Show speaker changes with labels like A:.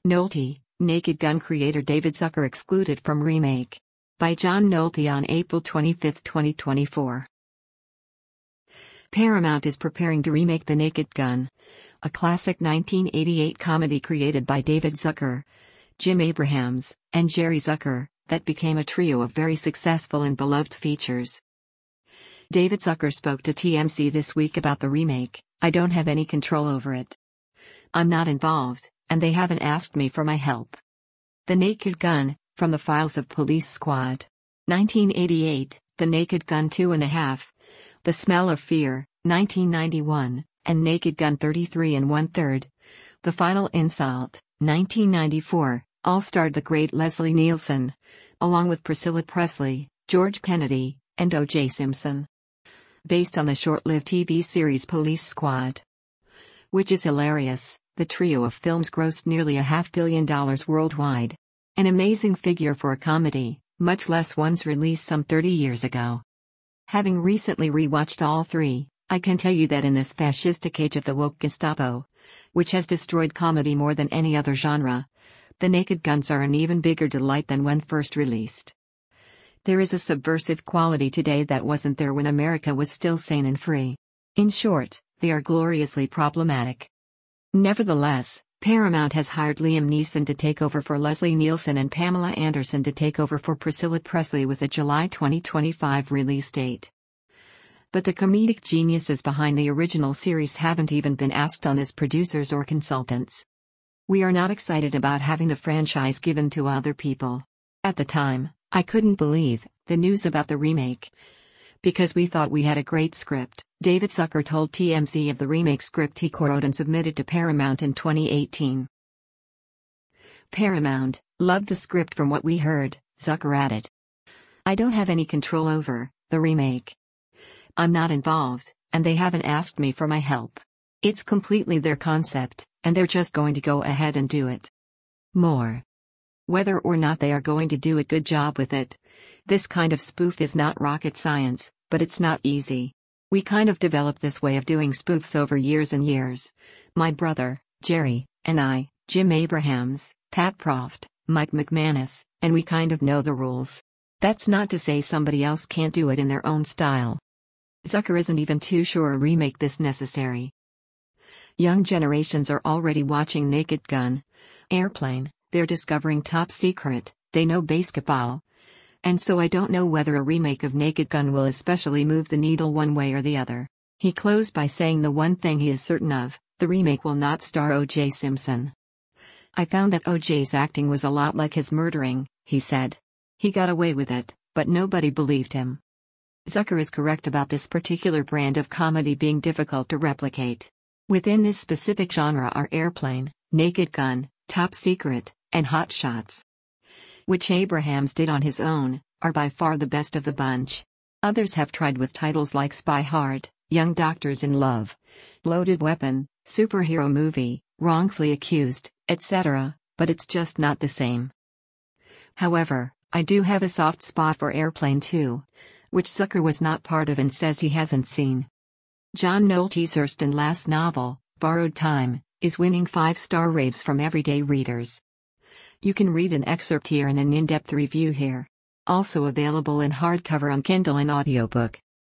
A: Nolte, Naked Gun creator David Zucker excluded from remake. By John Nolte on April 25, 2024. Paramount is preparing to remake The Naked Gun, a classic 1988 comedy created by David Zucker, Jim Abrahams, and Jerry Zucker, that became a trio of very successful and beloved features. David Zucker spoke to TMZ this week about the remake. "I don't have any control over it. I'm not involved, and they haven't asked me for my help." The Naked Gun, from the files of Police Squad. 1988, The Naked Gun 2.5, The Smell of Fear, 1991, and Naked Gun 33 1/3, The Final Insult, 1994, all starred the great Leslie Nielsen, along with Priscilla Presley, George Kennedy, and O.J. Simpson. Based on the short-lived TV series Police Squad. Which is hilarious, the trio of films grossed nearly $500 million worldwide. An amazing figure for a comedy, much less one's released some 30 years ago. Having recently rewatched all three, I can tell you that in this fascistic age of the woke Gestapo, which has destroyed comedy more than any other genre, The Naked Guns are an even bigger delight than when first released. There is a subversive quality today that wasn't there when America was still sane and free. In short, they are gloriously problematic. Nevertheless, Paramount has hired Liam Neeson to take over for Leslie Nielsen and Pamela Anderson to take over for Priscilla Presley with a July 2025 release date. But the comedic geniuses behind the original series haven't even been asked on as producers or consultants. "We are not excited about having the franchise given to other people. At the time, I couldn't believe the news about the remake. Because we thought we had a great script," David Zucker told TMZ of the remake script he co-wrote and submitted to Paramount in 2018. "Paramount loved the script from what we heard," Zucker added. "I don't have any control over the remake. I'm not involved, and they haven't asked me for my help. It's completely their concept, and they're just going to go ahead and do it. More. Whether or not they are going to do a good job with it, this kind of spoof is not rocket science, but it's not easy. We kind of developed this way of doing spoofs over years and years. My brother, Jerry, and I, Jim Abrahams, Pat Proft, Mike McManus, and we kind of know the rules. That's not to say somebody else can't do it in their own style." Zucker isn't even too sure a remake this necessary. Young generations are already watching Naked Gun, Airplane, they're discovering Top Secret, they know basketball. And so I don't know whether a remake of Naked Gun will especially move the needle one way or the other. He closed by saying the one thing he is certain of, the remake will not star O.J. Simpson. "I found that O.J.'s acting was a lot like his murdering," he said. "He got away with it, but nobody believed him." Zucker is correct about this particular brand of comedy being difficult to replicate. Within this specific genre are Airplane, Naked Gun, Top Secret, and Hot Shots. Which Abrahams did on his own, are by far the best of the bunch. Others have tried with titles like Spy Hard, Young Doctors in Love, Loaded Weapon, Superhero Movie, Wrongfully Accused, etc., but it's just not the same. However, I do have a soft spot for Airplane 2, which Zucker was not part of and says he hasn't seen. John Nolte's Erskine last novel, Borrowed Time, is winning 5-star raves from everyday readers. You can read an excerpt here and an in-depth review here. Also available in hardcover on Kindle and audiobook.